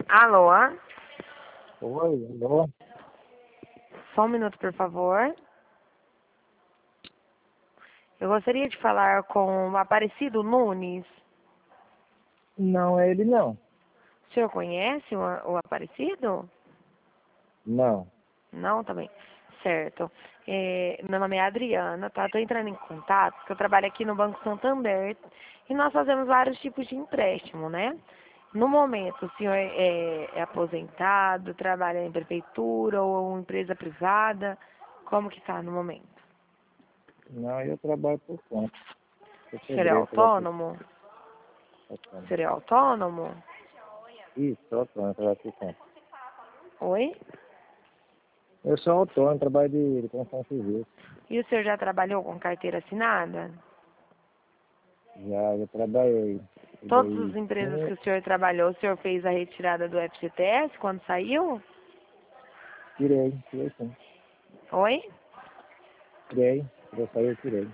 Alô? Oi, alô? Só um minuto, por favor. Eu gostaria de falar com o Aparecido Nunes. Não é ele não. O senhor conhece o Aparecido? Não. Não, também. Certo. Meu nome é Adriana, tá? Tô entrando em contato, porque eu trabalho aqui no Banco Santander e nós fazemos vários tipos de empréstimo, né? No momento, o senhor é aposentado, trabalha em prefeitura ou em empresa privada? Como que tá no momento? Não, eu trabalho por conta. Eu O senhor é quebrei pela autônomo? O conta. senhor é autônomo? Isso, sou autônomo, trabalho por conta. Oi? Eu sou autônomo, trabalho de construção civil. E o senhor já trabalhou com carteira assinada? Já trabalhei. Todas Tirei as empresas que um, o senhor trabalhou, o senhor fez a retirada do FGTS quando saiu? tirei sim. Oi? Tirei, quando eu saí eu tirei.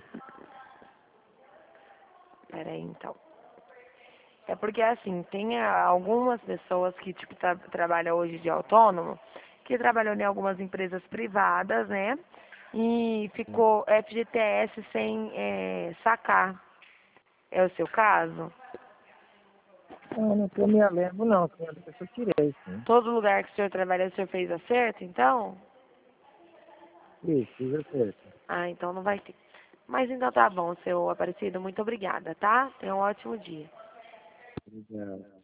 Peraí, então. É porque, assim, tem algumas pessoas que, tipo, trabalham hoje de autônomo, que trabalhou em algumas empresas privadas, né? E ficou FGTS sem sacar. É o seu caso? Não que eu me lembro não, que eu tirei sim. Todo lugar que o senhor trabalhou, o senhor fez acerto, então? Isso, fiz acerto. Ah, então não vai ter. Mas então tá bom, seu Aparecido. Muito obrigada, tá? Tenha um ótimo dia. Obrigado.